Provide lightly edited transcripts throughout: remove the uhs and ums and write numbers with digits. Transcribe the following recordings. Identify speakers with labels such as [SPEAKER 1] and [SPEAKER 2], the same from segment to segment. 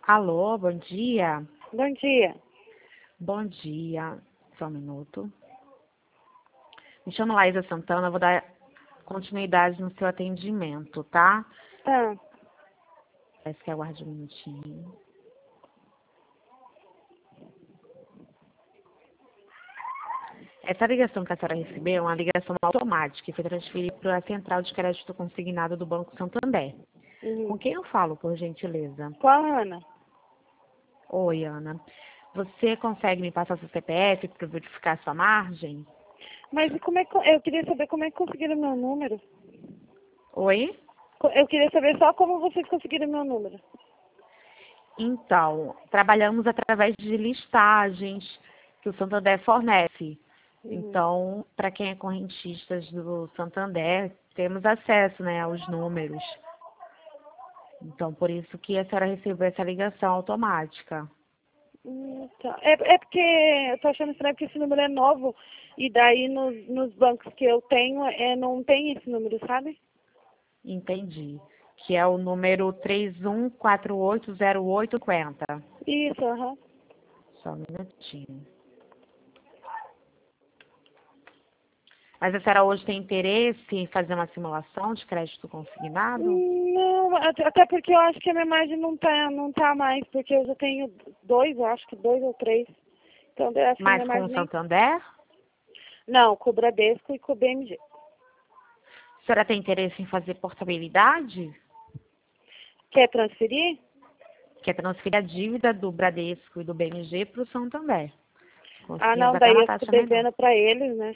[SPEAKER 1] Alô, bom dia.
[SPEAKER 2] Bom dia.
[SPEAKER 1] Bom dia. Só um minuto. Me chamo Laísa Santana, vou dar continuidade no seu atendimento, tá?
[SPEAKER 2] Tá.
[SPEAKER 1] Peço que aguarde um minutinho. Essa ligação que a senhora recebeu é uma ligação automática e foi transferida para a central de crédito consignado do Banco Santander. Com quem eu falo, por gentileza?
[SPEAKER 2] Com a Ana.
[SPEAKER 1] Oi, Ana. Você consegue me passar seu CPF para verificar a sua margem?
[SPEAKER 2] Mas e como é que eu queria saber como é que conseguiram meu número?
[SPEAKER 1] Oi?
[SPEAKER 2] Eu queria saber só como vocês conseguiram meu número.
[SPEAKER 1] Então, trabalhamos através de listagens que o Santander fornece. Então, para quem é correntista do Santander, temos acesso, né, aos números. Então, por isso que a senhora recebeu essa ligação automática.
[SPEAKER 2] Tá. É porque eu tô achando estranho porque esse número é novo e daí nos bancos que eu tenho não tem esse número, sabe?
[SPEAKER 1] Entendi. Que é o número 31480850.
[SPEAKER 2] Isso, aham.
[SPEAKER 1] Só um minutinho. Mas a senhora hoje tem interesse em fazer uma simulação de crédito consignado?
[SPEAKER 2] Não, até porque eu acho que a minha margem não tá mais, porque eu já tenho eu acho que dois ou três. Então eu acho que a
[SPEAKER 1] Mas
[SPEAKER 2] minha
[SPEAKER 1] com o
[SPEAKER 2] margem nem.
[SPEAKER 1] Santander?
[SPEAKER 2] Não, com o Bradesco e com o BMG.
[SPEAKER 1] A senhora tem interesse em fazer portabilidade?
[SPEAKER 2] Quer transferir?
[SPEAKER 1] Que é transferir a dívida do Bradesco e do BMG para o Santander.
[SPEAKER 2] Ah,
[SPEAKER 1] Conseguimos
[SPEAKER 2] não,
[SPEAKER 1] até
[SPEAKER 2] daí
[SPEAKER 1] uma
[SPEAKER 2] eu fico
[SPEAKER 1] taxa melhor.
[SPEAKER 2] devendo para eles, né?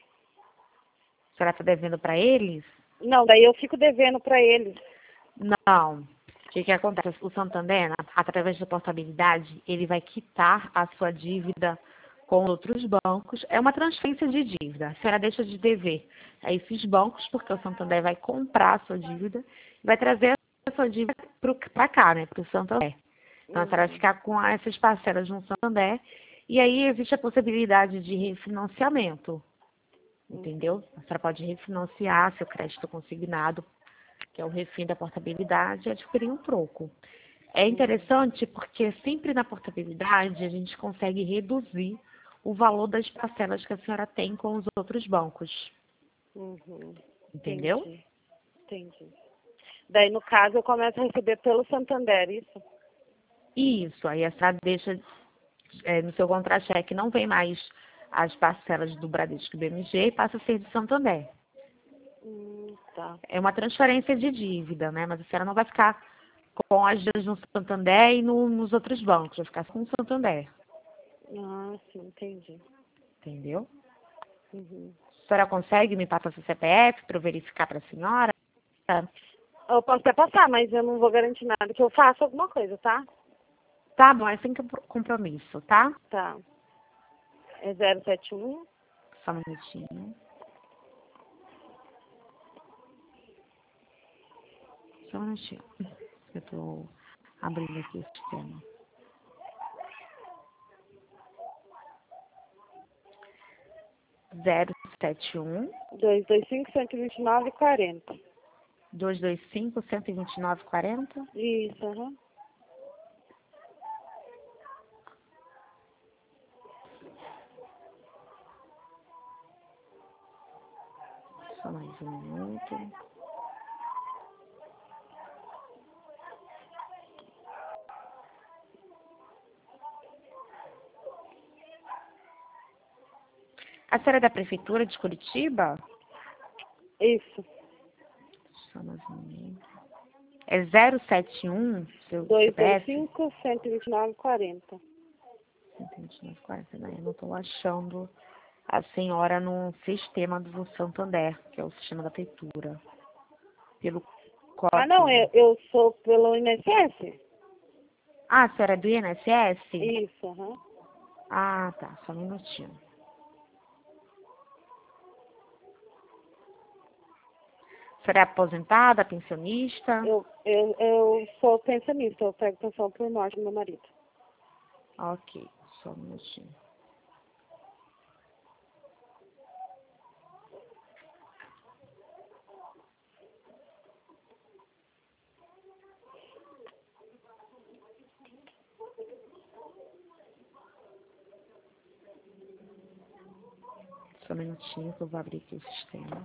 [SPEAKER 1] A senhora está devendo para eles?
[SPEAKER 2] Não, daí eu fico devendo para eles.
[SPEAKER 1] Não. O que acontece? O Santander, através da portabilidade, ele vai quitar a sua dívida com outros bancos. É uma transferência de dívida. A senhora deixa de dever a esses bancos, porque o Santander vai comprar a sua dívida e vai trazer a sua dívida para cá, né, para o Santander. Então, a senhora vai ficar com essas parcelas no Santander e aí existe a possibilidade de refinanciamento, entendeu? A senhora pode refinanciar seu crédito consignado, que é o refim da portabilidade, e adquirir um troco. É interessante porque sempre na portabilidade a gente consegue reduzir o valor das parcelas que a senhora tem com os outros bancos. Entendeu?
[SPEAKER 2] Entendi. Daí, no caso, eu começo a receber pelo Santander, isso?
[SPEAKER 1] Isso, aí a senhora deixa no seu contra-cheque, não vem mais as parcelas do Bradesco e do BMG e passa a ser de Santander.
[SPEAKER 2] Tá.
[SPEAKER 1] É uma transferência de dívida, né? Mas a senhora não vai ficar com as dívidas no Santander e nos outros bancos, vai ficar com o Santander.
[SPEAKER 2] Ah, sim, entendi.
[SPEAKER 1] Entendeu? A senhora consegue me passar seu CPF para eu verificar para a senhora?
[SPEAKER 2] Eu posso até passar, mas eu não vou garantir nada que eu faça alguma coisa, tá?
[SPEAKER 1] Tá bom, é sem compromisso, tá?
[SPEAKER 2] Tá. É 071.
[SPEAKER 1] Só um minutinho. Só um minutinho. Eu tô abrindo aqui o sistema. 071
[SPEAKER 2] 225-129-40.
[SPEAKER 1] 225 129 40.
[SPEAKER 2] Isso, aham.
[SPEAKER 1] Só mais um minuto. A senhora é da Prefeitura de Curitiba?
[SPEAKER 2] Isso.
[SPEAKER 1] Só mais um minuto. É 071, seu CPF?
[SPEAKER 2] 225-129-40.
[SPEAKER 1] 129 40, né? Eu não estou achando a senhora no sistema do Santander, que é o sistema da Prefeitura. Pelo
[SPEAKER 2] Ah, não,
[SPEAKER 1] código.
[SPEAKER 2] eu sou pelo INSS?
[SPEAKER 1] Ah, a senhora é do INSS?
[SPEAKER 2] Isso, aham.
[SPEAKER 1] Ah, tá. Só um minutinho. A senhora é aposentada, pensionista?
[SPEAKER 2] Eu sou pensionista, eu pego pensão por morte do meu marido.
[SPEAKER 1] Ok, só um minutinho. Só um minutinho que eu vou abrir aqui o sistema.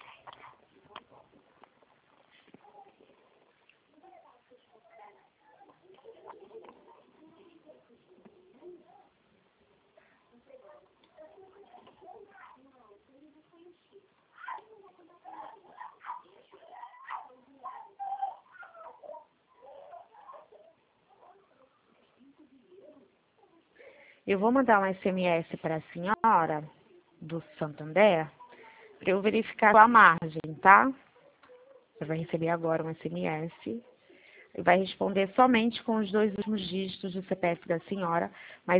[SPEAKER 1] Eu vou mandar um SMS para a senhora do Santander para eu verificar a margem, tá? Você vai receber agora um SMS e vai responder somente com os 2 últimos dígitos do CPF da senhora, mas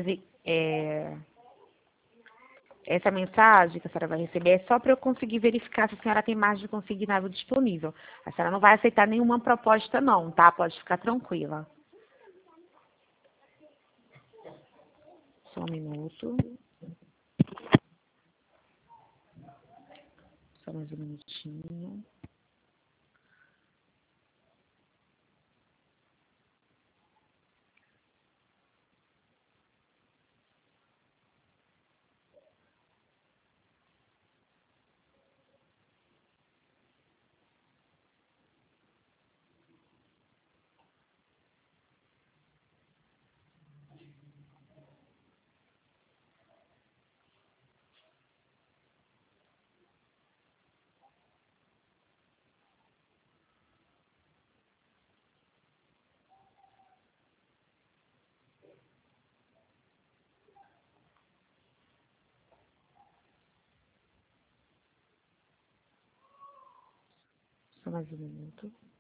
[SPEAKER 1] essa mensagem que a senhora vai receber é só para eu conseguir verificar se a senhora tem margem consignável disponível. A senhora não vai aceitar nenhuma proposta não, tá? Pode ficar tranquila. Só um minuto. Só mais um minutinho. Só mais um minuto.